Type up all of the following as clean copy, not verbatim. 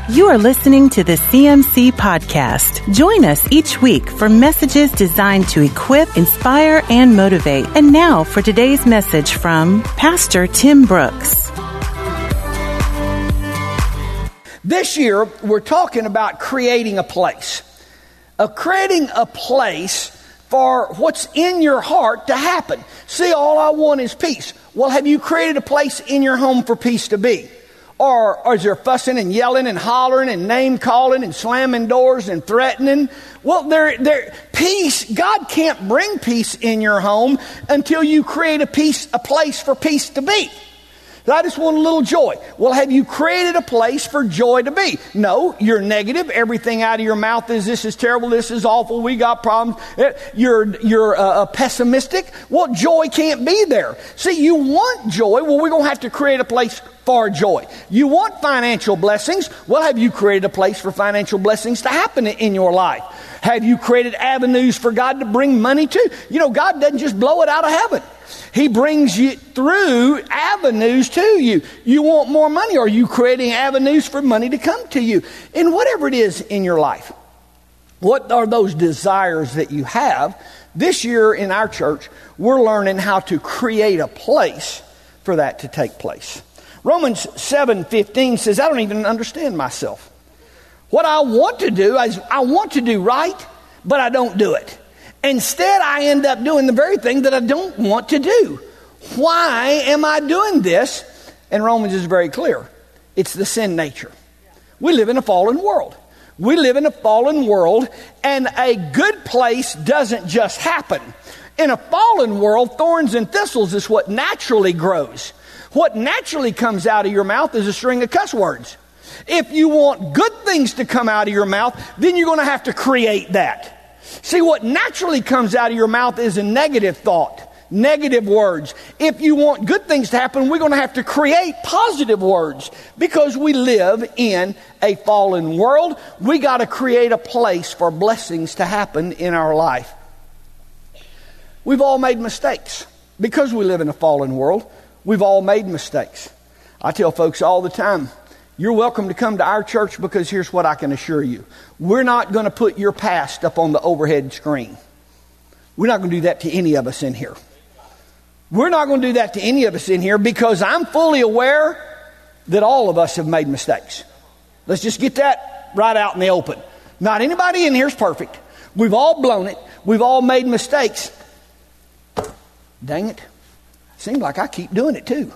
You are listening to the CMC Podcast. Join us each week for messages designed to equip, inspire, and motivate. And now for today's message from Pastor Tim Brooks. This year, we're talking about creating a place. Creating a place for what's in your heart to happen. See, all I want is peace. Well, have you created a place in your home for peace to be? Or is there fussing and yelling and hollering and name calling and slamming doors and threatening? Well, peace, God can't bring peace in your home until you create a place for peace to be. I just want a little joy. Well, have you created a place for joy to be? No, you're negative. Everything out of your mouth is, this is terrible, this is awful, we got problems. You're pessimistic. Well, joy can't be there. See, you want joy. Well, we're going to have to create a place for joy. You want financial blessings. Well, have you created a place for financial blessings to happen in your life? Have you created avenues for God to bring money to? You know, God doesn't just blow it out of heaven. He brings you through avenues to you. You want more money? Are you creating avenues for money to come to you? And whatever it is in your life, what are those desires that you have? This year in our church, we're learning how to create a place for that to take place. Romans 7:15 says, I don't even understand myself. What I want to do is I want to do right, but I don't do it. Instead, I end up doing the very thing that I don't want to do. Why am I doing this? And Romans is very clear. It's the sin nature. We live in a fallen world. We live in a fallen world, and a good place doesn't just happen. In a fallen world, thorns and thistles is what naturally grows. What naturally comes out of your mouth is a string of cuss words. If you want good things to come out of your mouth, then you're going to have to create that. See, what naturally comes out of your mouth is a negative thought, negative words. If you want good things to happen, we're going to have to create positive words. Because we live in a fallen world, we got to create a place for blessings to happen in our life. We've all made mistakes. Because we live in a fallen world, we've all made mistakes. I tell folks all the time, you're welcome to come to our church, because here's what I can assure you. We're not going to put your past up on the overhead screen. We're not going to do that to any of us in here. We're not going to do that to any of us in here, because I'm fully aware that all of us have made mistakes. Let's just get that right out in the open. Not anybody in here is perfect. We've all blown it. We've all made mistakes. Dang it. Seems like I keep doing it too.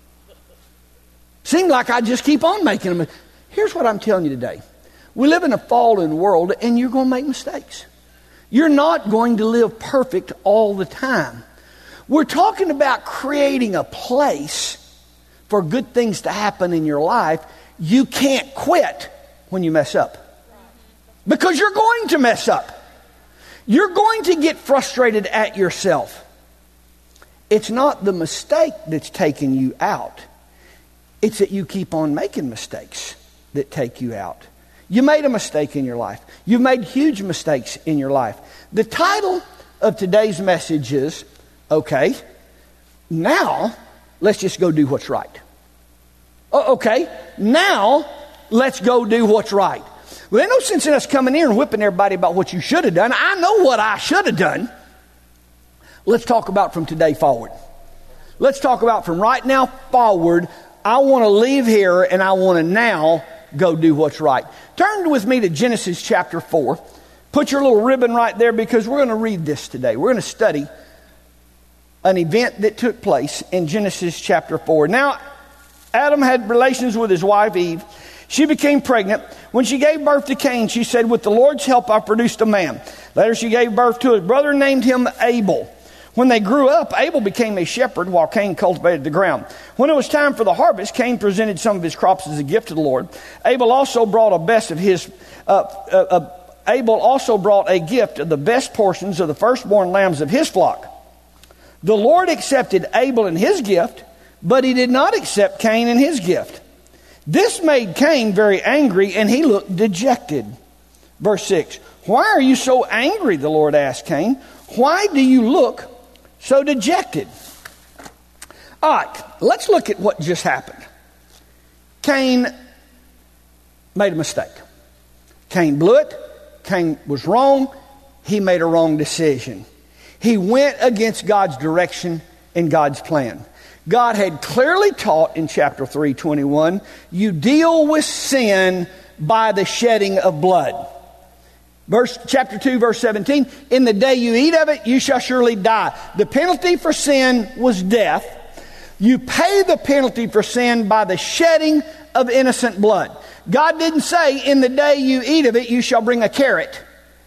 Seems like I just keep on making them. Here's what I'm telling you today. We live in a fallen world, and you're going to make mistakes. You're not going to live perfect all the time. We're talking about creating a place for good things to happen in your life. You can't quit when you mess up. Because you're going to mess up. You're going to get frustrated at yourself. It's not the mistake that's taking you out. It's that you keep on making mistakes that take you out. You made a mistake in your life. You've made huge mistakes in your life. The title of today's message is, okay, now let's just go do what's right. Okay, now let's go do what's right. Well, there's no sense in us coming here and whipping everybody about what you should have done. I know what I should have done. Let's talk about from today forward. Let's talk about from right now forward. I want to leave here, and I want to now go do what's right. Turn with me to Genesis chapter 4. Put your little ribbon right there, because we're going to read this today. We're going to study an event that took place in Genesis chapter 4. Now, Adam had relations with his wife Eve. She became pregnant. When she gave birth to Cain, she said, with the Lord's help, I produced a man. Later she gave birth to his brother, named him Abel. When they grew up, Abel became a shepherd while Cain cultivated the ground. When it was time for the harvest, Cain presented some of his crops as a gift to the Lord. Abel also brought a gift of the best portions of the firstborn lambs of his flock. The Lord accepted Abel and his gift, but he did not accept Cain and his gift. This made Cain very angry, and he looked dejected. Verse 6, why are you so angry? The Lord asked Cain. Why do you look so dejected? All right, let's look at what just happened. Cain made a mistake. Cain blew it. Cain was wrong. He made a wrong decision. He went against God's direction and God's plan. God had clearly taught in chapter 3:21, you deal with sin by the shedding of blood. Chapter 2, verse 17, in the day you eat of it, you shall surely die. The penalty for sin was death. You pay the penalty for sin by the shedding of innocent blood. God didn't say, in the day you eat of it, you shall bring a carrot.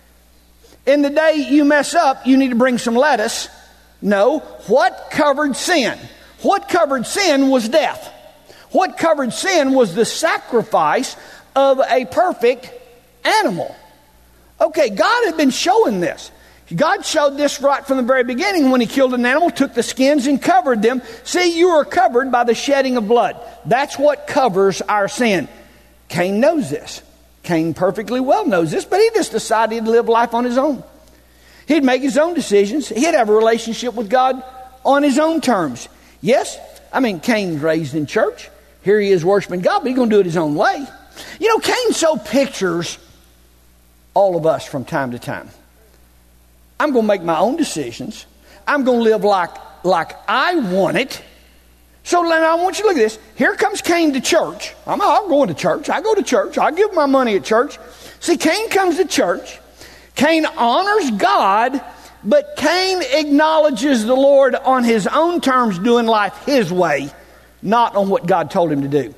In the day you mess up, you need to bring some lettuce. No. What covered sin? What covered sin was death. What covered sin was the sacrifice of a perfect animal. Okay, God had been showing this. God showed this right from the very beginning when he killed an animal, took the skins and covered them. See, you are covered by the shedding of blood. That's what covers our sin. Cain knows this. Cain perfectly well knows this, but he just decided he'd live life on his own. He'd make his own decisions. He'd have a relationship with God on his own terms. Yes, Cain's raised in church. Here he is worshiping God, but he's going to do it his own way. Cain so pictures all of us from time to time. I'm going to make my own decisions. I'm going to live like I want it. So now I want you to look at this. Here comes Cain to church. I'm going to church. I go to church. I give my money at church. See, Cain comes to church. Cain honors God, but Cain acknowledges the Lord on his own terms, doing life his way, not on what God told him to do.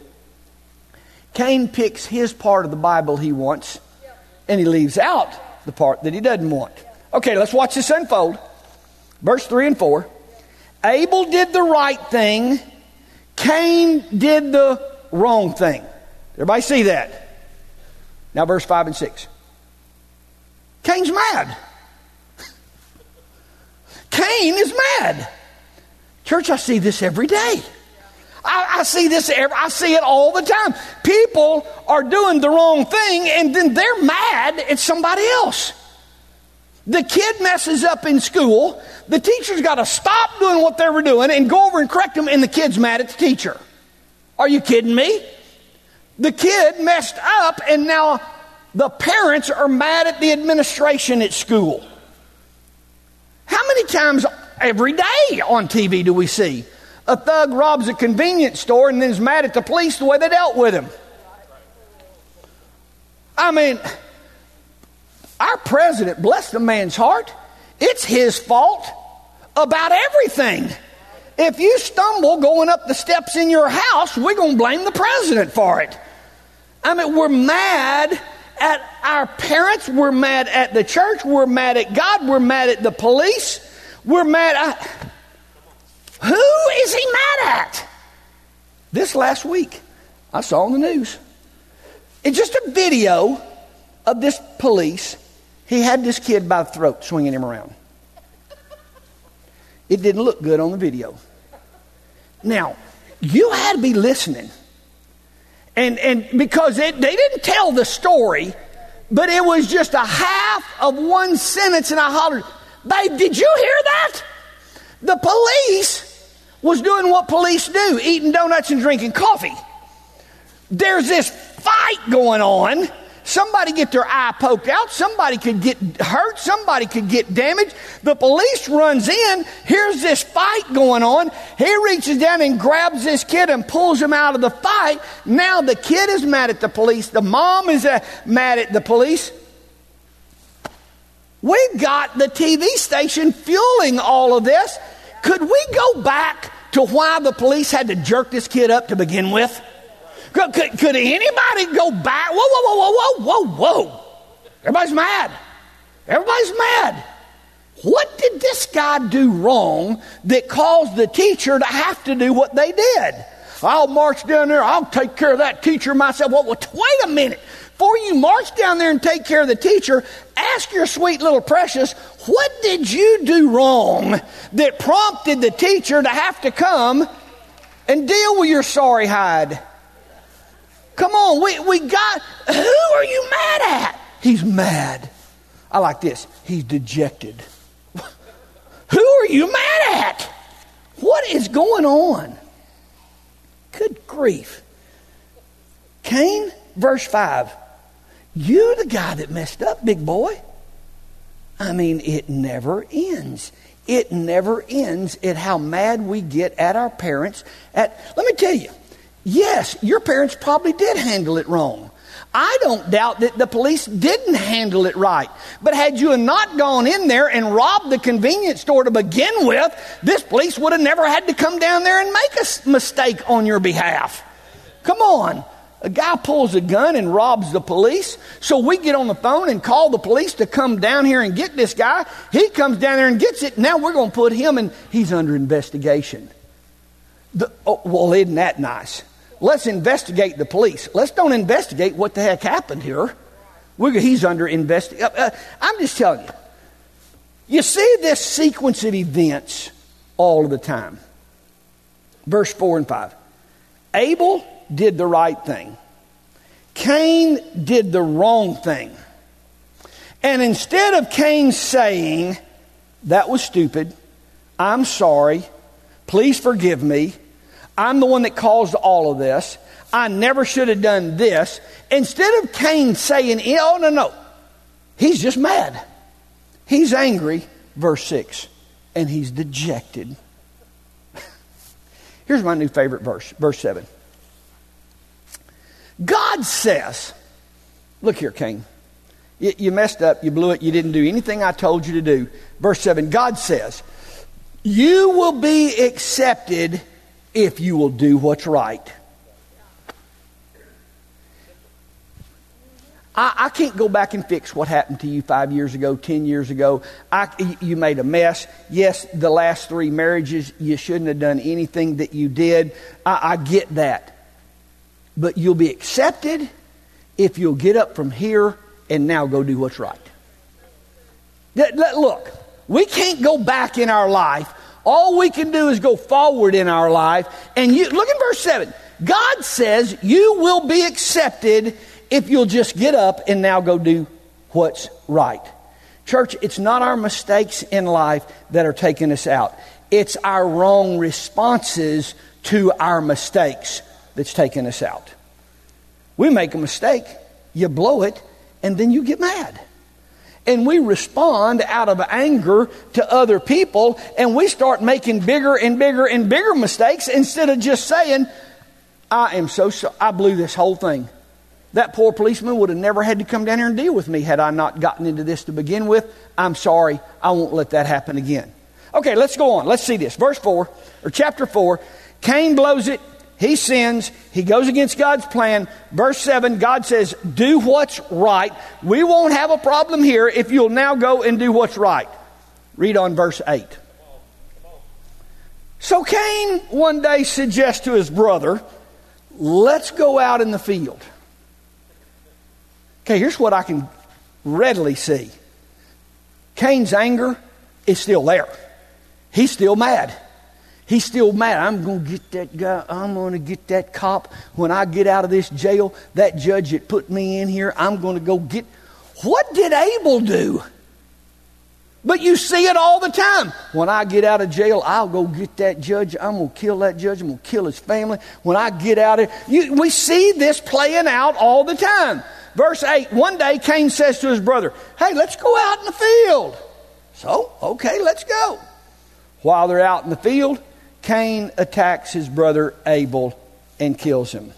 Cain picks his part of the Bible he wants, and he leaves out the part that he doesn't want. Okay, let's watch this unfold. Verse 3 and 4. Abel did the right thing. Cain did the wrong thing. Everybody see that? Now verse 5 and 6. Cain's mad. Cain is mad. Church, I see this every day. I see this. I see it all the time. People are doing the wrong thing, and then they're mad at somebody else. The kid messes up in school. The teacher's got to stop doing what they were doing and go over and correct them, and the kid's mad at the teacher. Are you kidding me? The kid messed up, and now the parents are mad at the administration at school. How many times every day on TV do we see a thug robs a convenience store and then is mad at the police the way they dealt with him? Our president, bless the man's heart, it's his fault about everything. If you stumble going up the steps in your house, we're going to blame the president for it. We're mad at our parents. We're mad at the church. We're mad at God. We're mad at the police. We're mad at... Who is he mad at? This last week, I saw on the news. It's just a video of this police. He had this kid by the throat, swinging him around. It didn't look good on the video. Now, you had to be listening. And because they didn't tell the story, but it was just a half of one sentence, and I hollered, "Babe, did you hear that?" The police was doing what police do, eating donuts and drinking coffee. There's this fight going on. Somebody get their eye poked out. Somebody could get hurt. Somebody could get damaged. The police runs in. Here's this fight going on. He reaches down and grabs this kid and pulls him out of the fight. Now the kid is mad at the police. The mom is mad at the police. We've got the TV station fueling all of this. Could we go back to why the police had to jerk this kid up to begin with? Could anybody go back? Whoa. Everybody's mad. Everybody's mad. What did this guy do wrong that caused the teacher to have to do what they did? I'll march down there. I'll take care of that teacher myself. Well, wait a minute. Before you march down there and take care of the teacher, ask your sweet little precious, what did you do wrong that prompted the teacher to have to come and deal with your sorry hide? Come on, we got, who are you mad at? He's mad. I like this. He's dejected. Who are you mad at? What is going on? Good grief. Cain verse 5. You the guy that messed up, big boy. I mean, it never ends. It never ends at how mad we get at our parents. Let me tell you, yes, your parents probably did handle it wrong. I don't doubt that the police didn't handle it right. But had you not gone in there and robbed the convenience store to begin with, this police would have never had to come down there and make a mistake on your behalf. Come on. A guy pulls a gun and robs the police. So we get on the phone and call the police to come down here and get this guy. He comes down there and gets it. Now we're going to put him in. He's under investigation. Well, isn't that nice? Let's investigate the police. Let's don't investigate what the heck happened here. He's under investigation. I'm just telling you. You see this sequence of events all of the time. Verse 4 and 5. Abel did the right thing. Cain did the wrong thing. And instead of Cain saying, that was stupid, I'm sorry, please forgive me, I'm the one that caused all of this, I never should have done this, instead of Cain saying, oh, no, he's just mad. He's angry, verse 6, and he's dejected. Here's my new favorite verse, verse 7. God says, look here, Cain, you messed up, you blew it, you didn't do anything I told you to do. Verse 7, God says, you will be accepted if you will do what's right. I can't go back and fix what happened to you 5 years ago, 10 years ago. You made a mess. Yes, the last 3 marriages, you shouldn't have done anything that you did. I get that. But you'll be accepted if you'll get up from here and now go do what's right. Look, we can't go back in our life. All we can do is go forward in our life. And look at verse 7. God says you will be accepted if you'll just get up and now go do what's right. Church, it's not our mistakes in life that are taking us out. It's our wrong responses to our mistakes that's taking us out. We make a mistake, you blow it, and then you get mad. And we respond out of anger to other people, and we start making bigger and bigger and bigger mistakes instead of just saying, I am so sorry, I blew this whole thing. That poor policeman would have never had to come down here and deal with me had I not gotten into this to begin with. I'm sorry, I won't let that happen again. Okay, let's go on. Let's see this. Verse 4, or chapter 4, Cain blows it. He sins. He goes against God's plan. Verse 7, God says, do what's right. We won't have a problem here if you'll now go and do what's right. Read on verse 8. So Cain one day suggests to his brother, let's go out in the field. Okay, here's what I can readily see. Cain's anger is still there. He's still mad. He's still mad. I'm going to get that guy. I'm going to get that cop. When I get out of this jail, that judge that put me in here, I'm going to go get... What did Abel do? But you see it all the time. When I get out of jail, I'll go get that judge. I'm going to kill that judge. I'm going to kill his family. When I get out of it... We see this playing out all the time. Verse 8, one day Cain says to his brother, hey, let's go out in the field. So, okay, let's go. While they're out in the field, Cain attacks his brother Abel and kills him.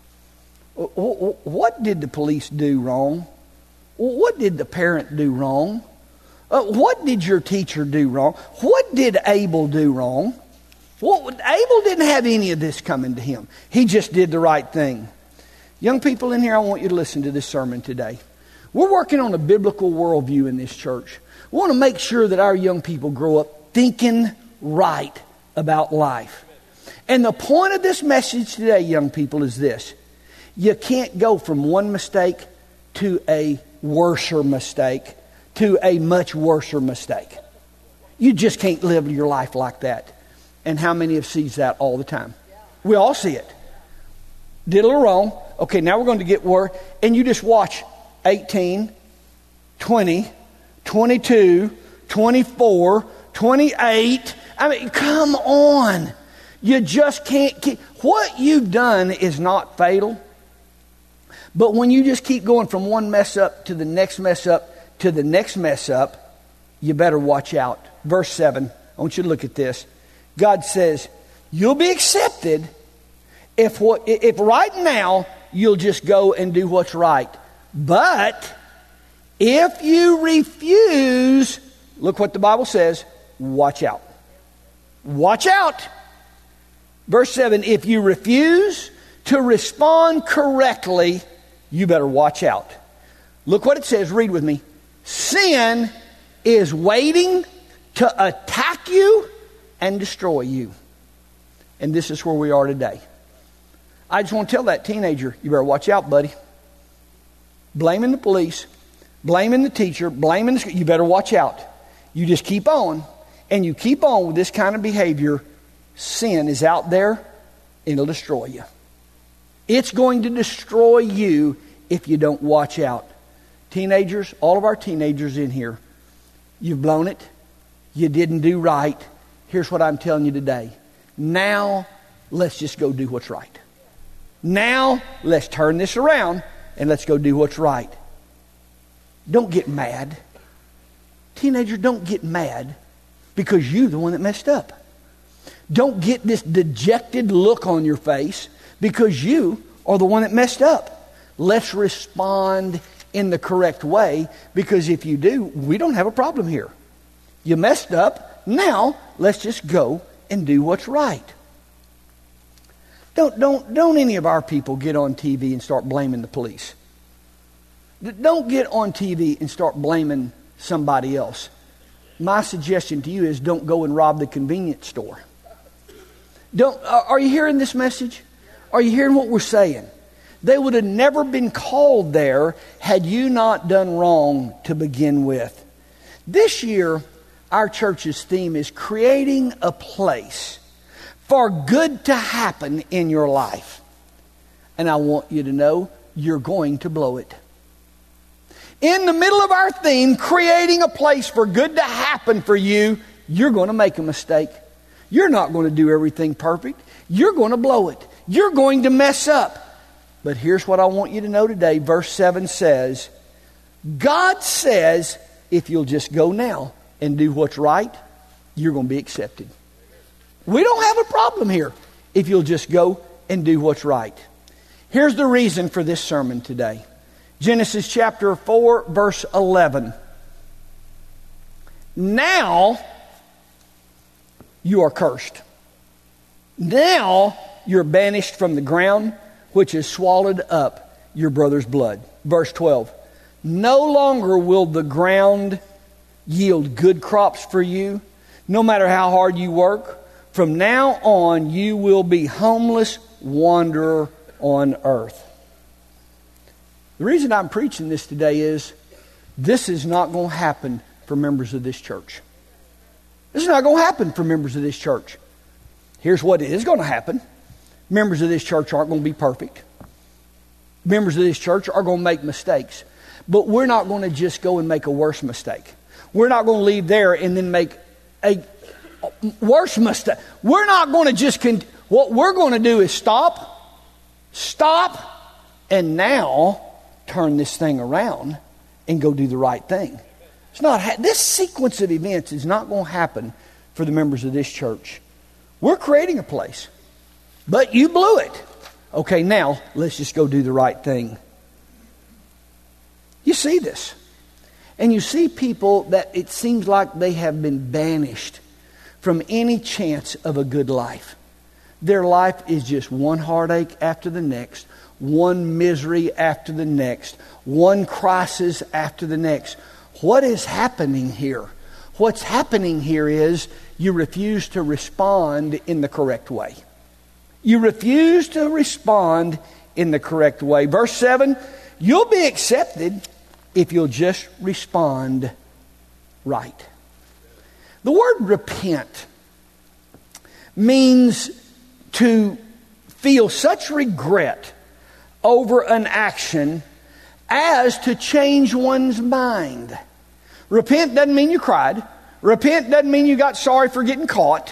What did the police do wrong? What did the parent do wrong? What did your teacher do wrong? What did Abel do wrong? Abel didn't have any of this coming to him. He just did the right thing. Young people in here, I want you to listen to this sermon today. We're working on a biblical worldview in this church. We want to make sure that our young people grow up thinking right about life. And the point of this message today, young people, is this. You can't go from one mistake to a worser mistake to a much worser mistake. You just can't live your life like that. And how many have seen that all the time? We all see it. Did a little wrong. Okay, now we're going to get where, and you just watch 18, 20, 22, 24, 28. I mean, come on. You just can't keep. What you've done is not fatal. But when you just keep going from one mess up to the next mess up to the next mess up, you better watch out. Verse 7, I want you to look at this. God says, you'll be accepted if right now you'll just go and do what's right. But if you refuse, look what the Bible says, watch out. Watch out. Verse 7, if you refuse to respond correctly, you better watch out. Look what it says. Read with me. Sin is waiting to attack you and destroy you. And this is where we are today. I just want to tell that teenager, you better watch out, buddy. Blaming the police, blaming the teacher, blaming the school. You better watch out. You just keep on, and you keep on with this kind of behavior. Sin is out there, and it'll destroy you. It's going to destroy you if you don't watch out. Teenagers, all of our teenagers in here, you've blown it. You didn't do right. Here's what I'm telling you today. Now, let's just go do what's right. Now, let's turn this around and let's go do what's right. Don't get mad. Teenager, don't get mad because you're the one that messed up. Don't get this dejected look on your face because you are the one that messed up. Let's respond in the correct way, because if you do, we don't have a problem here. You messed up. Now, let's just go and do what's right. Don't any of our people get on TV and start blaming the police. Don't get on TV and start blaming somebody else. My suggestion to you is don't go and rob the convenience store. Are you hearing this message? Are you hearing what we're saying? They would have never been called there had you not done wrong to begin with. This year, our church's theme is creating a place for good to happen in your life. And I want you to know you're going to blow it. In the middle of our theme, creating a place for good to happen for you, you're going to make a mistake. You're not going to do everything perfect. You're going to blow it. You're going to mess up. But here's what I want you to know today. Verse 7 says, God says, if you'll just go now and do what's right, you're going to be accepted. We don't have a problem here if you'll just go and do what's right. Here's the reason for this sermon today. Genesis chapter 4, verse 11. Now you are cursed. Now you're banished from the ground, which has swallowed up your brother's blood. Verse 12. No longer will the ground yield good crops for you, no matter how hard you work. From now on, you will be homeless wanderer on earth. The reason I'm preaching this today is this is not going to happen for members of this church. This is not going to happen for members of this church. Here's what is going to happen. Members of this church aren't going to be perfect. Members of this church are going to make mistakes. But we're not going to just go and make a worse mistake. We're not going to leave there and then make a worse mistake. We're not going to just... What we're going to do is stop, and now turn this thing around and go do the right thing. It's not. This sequence of events is not going to happen for the members of this church. We're creating a place. But you blew it. Okay, now let's just go do the right thing. You see this. And you see people that it seems like they have been banished from any chance of a good life. Their life is just one heartache after the next, one misery after the next, one crisis after the next. What is happening here? What's happening here is you refuse to respond in the correct way. You refuse to respond in the correct way. Verse 7, you'll be accepted if you'll just respond right. The word repent means to feel such regret over an action as to change one's mind. Repent doesn't mean you cried. Repent doesn't mean you got sorry for getting caught.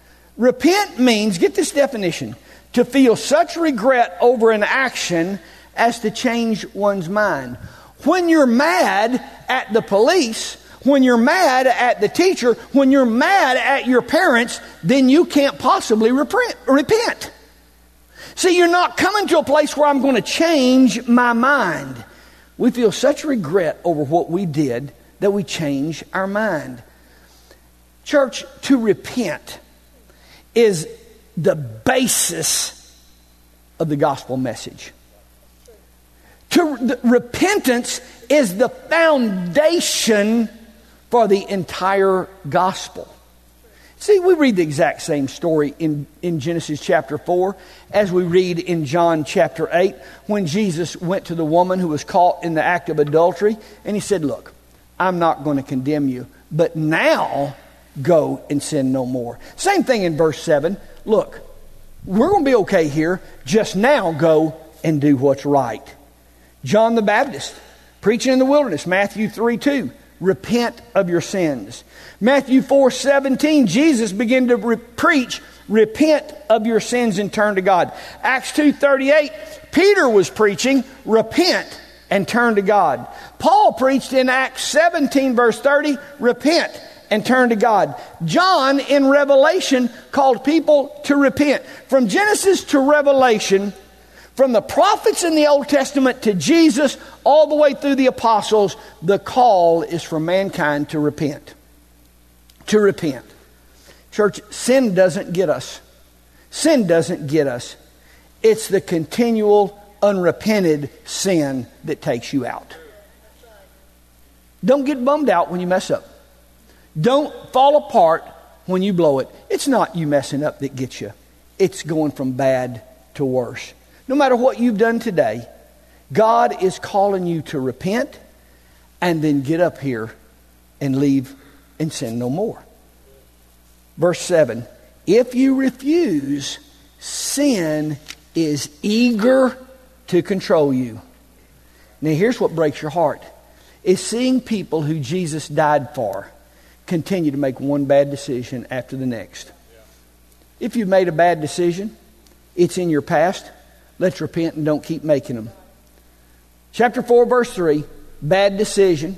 Repent means, get this definition, to feel such regret over an action as to change one's mind. When you're mad at the police, when you're mad at the teacher, when you're mad at your parents, then you can't possibly repent. See, you're not coming to a place where I'm going to change my mind. We feel such regret over what we did that we change our mind. Church, to repent is the basis of the gospel message. Repentance is the foundation for the entire gospel. See, we read the exact same story in Genesis chapter 4 as we read in John chapter 8 when Jesus went to the woman who was caught in the act of adultery and he said, look, I'm not going to condemn you, but now go and sin no more. Same thing in verse 7. Look, we're going to be okay here. Just now go and do what's right. John the Baptist, preaching in the wilderness, Matthew 3:2. Repent of your sins. Matthew 4:17, Jesus began to preach, repent of your sins and turn to God. Acts 2:38, Peter was preaching, repent and turn to God. Paul preached in Acts 17 verse 30, repent and turn to God. John in Revelation called people to repent. From Genesis to Revelation, from the prophets in the Old Testament to Jesus, all the way through the apostles, the call is for mankind to repent. To repent. Church, sin doesn't get us. Sin doesn't get us. It's the continual, unrepented sin that takes you out. Don't get bummed out when you mess up. Don't fall apart when you blow it. It's not you messing up that gets you. It's going from bad to worse. No matter what you've done today, God is calling you to repent and then get up here and leave and sin no more. Verse 7, if you refuse, sin is eager to control you. Now here's what breaks your heart, is seeing people who Jesus died for continue to make one bad decision after the next. If you've made a bad decision, it's in your past. Let's repent and don't keep making them. Chapter 4, verse 3, bad decision.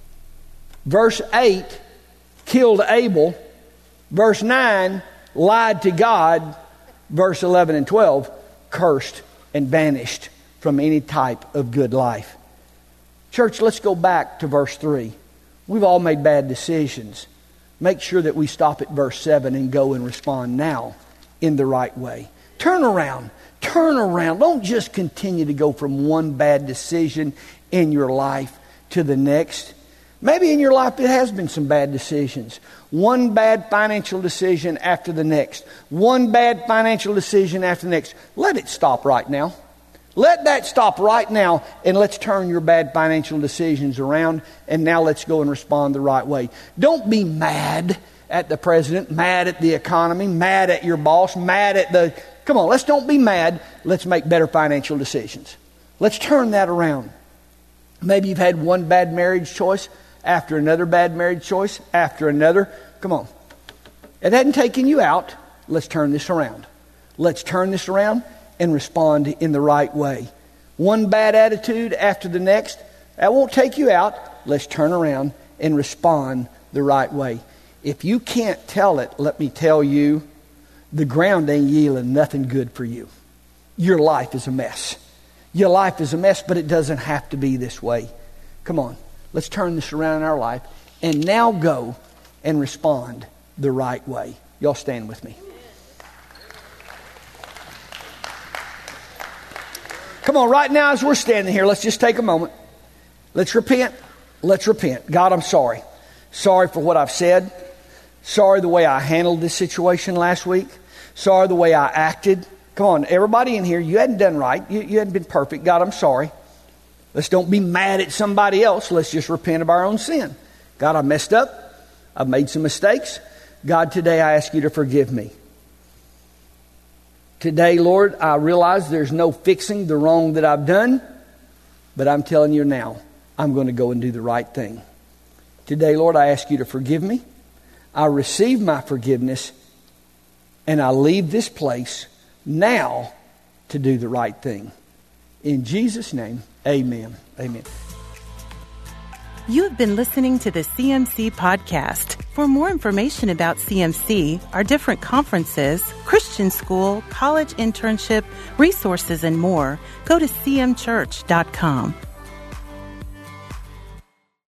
Verse 8, killed Abel. Verse 9, lied to God. Verse 11 and 12, cursed and banished from any type of good life. Church, let's go back to verse 3. We've all made bad decisions. Make sure that we stop at verse 7 and go and respond now in the right way. Turn around. Turn around. Don't just continue to go from one bad decision in your life to the next. Maybe in your life it has been some bad decisions. One bad financial decision after the next. One bad financial decision after the next. Let it stop right now. Let that stop right now, and let's turn your bad financial decisions around, and now let's go and respond the right way. Don't be mad at the president, mad at the economy, mad at your boss, mad at the... Come on, let's don't be mad. Let's make better financial decisions. Let's turn that around. Maybe you've had one bad marriage choice after another bad marriage choice after another. Come on. It hadn't taken you out. Let's turn this around. Let's turn this around and respond in the right way. One bad attitude after the next. That won't take you out. Let's turn around and respond the right way. If you can't tell it, let me tell you, the ground ain't yielding nothing good for you. Your life is a mess. Your life is a mess, but it doesn't have to be this way. Come on, let's turn this around in our life and now go and respond the right way. Y'all stand with me. Come on, right now as we're standing here, let's just take a moment. Let's repent. Let's repent. God, I'm sorry. Sorry for what I've said. Sorry the way I handled this situation last week. Sorry the way I acted. Come on, everybody in here, you hadn't done right. You hadn't been perfect. God, I'm sorry. Let's don't be mad at somebody else. Let's just repent of our own sin. God, I messed up. I've made some mistakes. God, today I ask you to forgive me. Today, Lord, I realize there's no fixing the wrong that I've done, but I'm telling you now, I'm going to go and do the right thing. Today, Lord, I ask you to forgive me. I receive my forgiveness, and I leave this place now to do the right thing. In Jesus' name, amen. Amen. You have been listening to the CMC Podcast. For more information about CMC, our different conferences, Christian school, college internship, resources, and more, go to cmchurch.com.